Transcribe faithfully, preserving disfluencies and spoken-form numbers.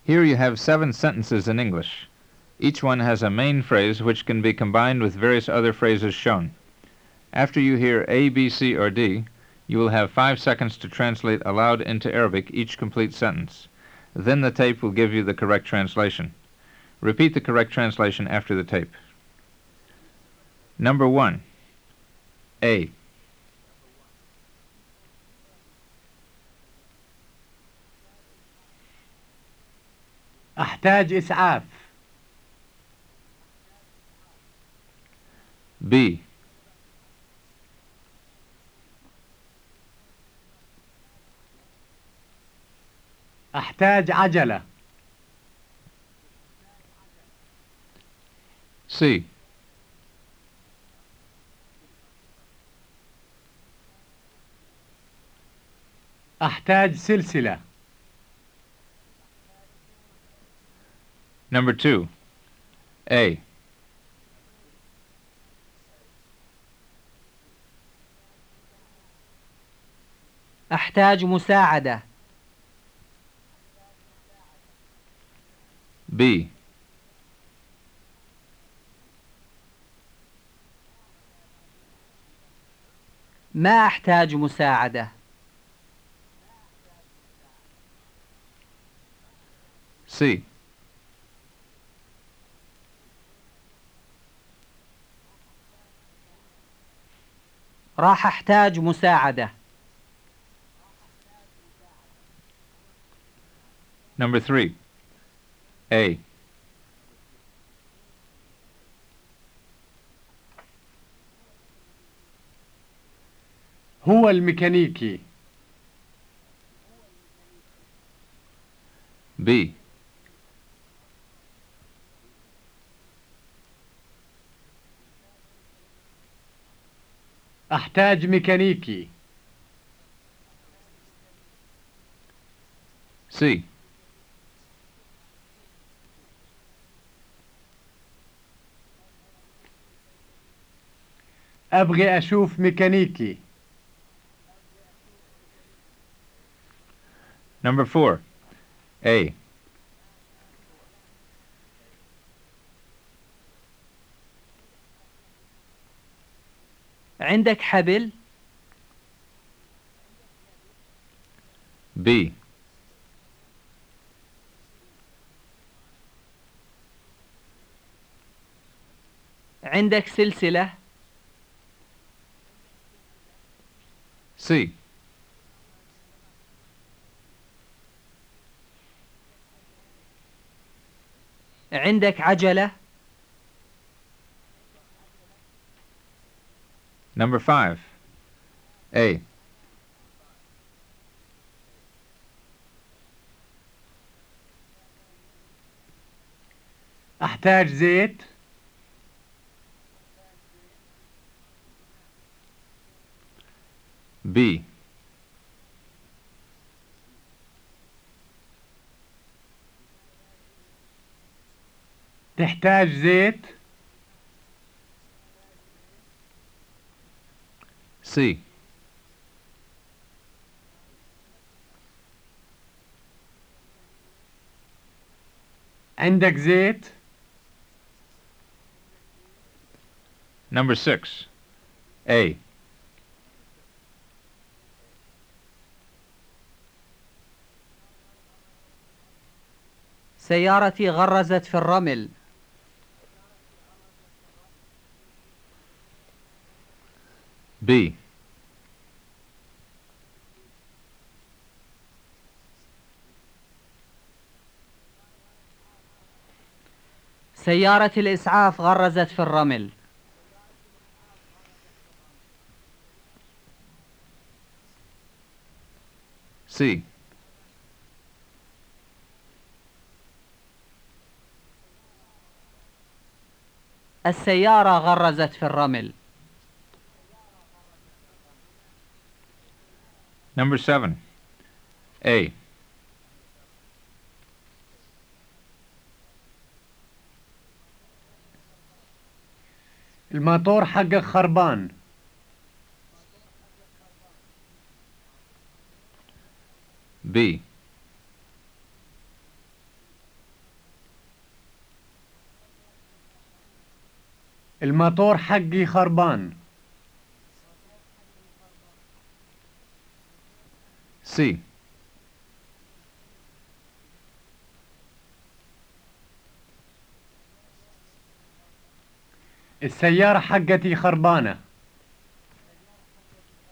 Here you have seven sentences in English. Each one has a main phrase which can be combined with various other phrases shown. After you hear A, B, C, or D, you will have five seconds to translate aloud into Arabic each complete sentence. Then the tape will give you the correct translation. Repeat the correct translation after the tape. Number one. A. أحتاج إسعاف. B. أحتاج عجلة. C. أحتاج سلسلة. Number two. A. أحتاج مساعدة. B. ما أحتاج مساعدة. C. راح أحتاج مساعدة. Number three. A. هو الميكانيكي. B. أحتاج ميكانيكي. C. أبغي أشوف ميكانيكي. Number four. A. عندك حبل؟ B. عندك سلسلة؟ C. عندك عجلة؟ Number five. A. أحتاج زيت. B. تحتاج زيت. C. عندك زيت. Number six. A. سيارتي غرزت في الرمل. B. سيارة الإسعاف غرزت في الرمل. C. السيارة غرزت في الرمل. Number seven. A. الموتور حقك خربان. B. الموتور حقي خربان. C. السيارة حقتي خربانة.